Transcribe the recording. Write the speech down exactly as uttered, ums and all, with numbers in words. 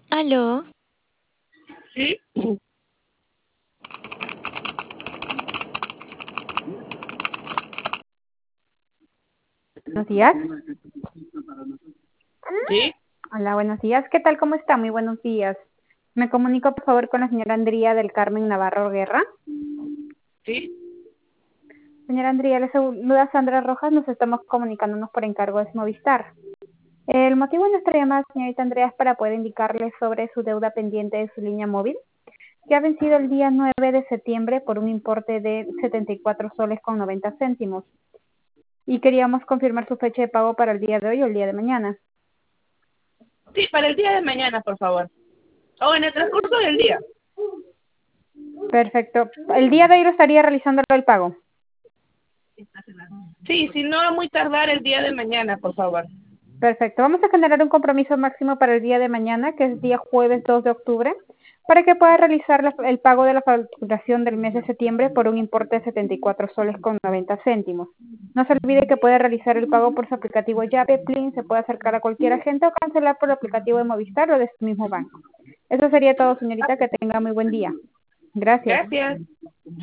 ¿Aló? Sí, Buenos días. sí, Hola, buenos días. ¿Qué tal? ¿Cómo está? Muy buenos días. Me comunico, por favor, con la señora Andrea del Carmen Navarro Guerra. sí. Señora Andrea, le saluda Sandra Rojas. Nos estamos comunicándonos por encargo de Movistar. El motivo de nuestra llamada, señorita Andrea, es para poder indicarle sobre su deuda pendiente de su línea móvil, que ha vencido el día nueve de septiembre por un importe de setenta y cuatro soles con noventa céntimos. Y queríamos confirmar su fecha de pago para el día de hoy o el día de mañana. Sí, para el día de mañana, por favor. O en el transcurso del día. Perfecto. El día de hoy lo estaría realizando el pago. Sí, si no a muy tardar el día de mañana, por favor. Perfecto. Vamos a generar un compromiso máximo para el día de mañana, que es día jueves dos de octubre, para que pueda realizar la- el pago de la facturación del mes de septiembre por un importe de setenta y cuatro soles con noventa céntimos. No se olvide que puede realizar el pago por su aplicativo Yape, Plin, se puede acercar a cualquier agente o cancelar por el aplicativo de Movistar o de su mismo banco. Eso sería todo, señorita. Que tenga muy buen día. Gracias. Gracias.